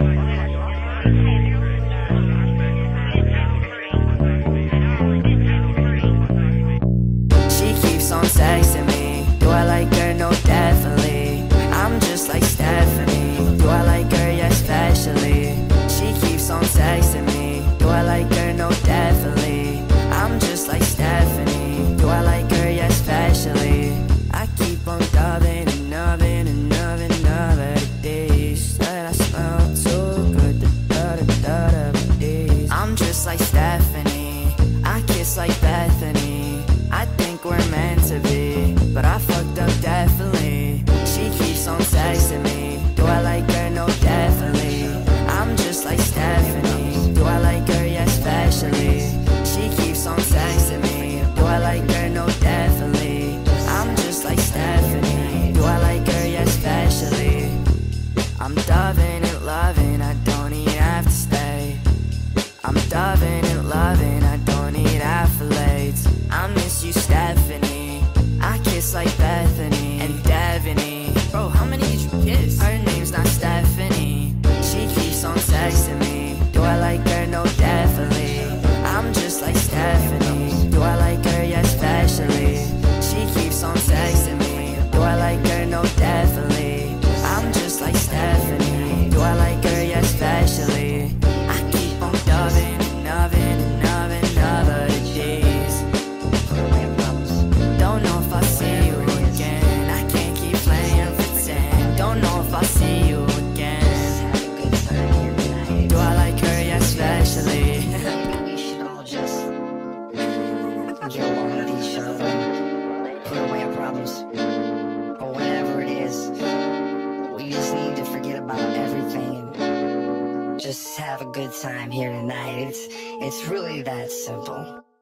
She keeps on texting me. Do I like her? No, definitely. I'm just like Stephanie. Do I like her? Yes, especially. She keeps on texting me. Do I like her? No, definitely. I'm just like Stephanie. Do I like her? Yes, especially. I keep on dubbing and nubbing and nubbing the days that I smell so good. The days. I'm just like Stephanie. I kiss like Bethany. I think we're meant to be, but I fucked up definitely. She keeps on texting me. Do I like her? No, definitely. I'm just like Stephanie. Do I like her? Yes, especially. She keeps on texting me. Do I like her? No, definitely. I'm just like Stephanie. Do I like her? Yes, especially. I'm doving and loving. I don't even have to stay. I'm doving and loving. I don't need accolades. I miss you, Stephanie. I kiss like Bethany and Devaney. Bro, how many did you kiss? Her name's not Stephanie. She keeps on texting me. Do I like her? No, definitely. I'm just like Stephanie. Do I like her? Yes, especially. She keeps on texting me. Do I like her? No, definitely. I'm just like Stephanie. Do I like her? Yes, especially. I keep on dubbing and nubbing and nubbing the days. Don't know if I'll see you again. I can't keep playing pretend. Don't know if I'll see you again. Do I like her? Yes, especially. We should all just get along with each other, put away our problems, or whatever it is. We just need to forget about everything and just have a good time here tonight. It's really that simple.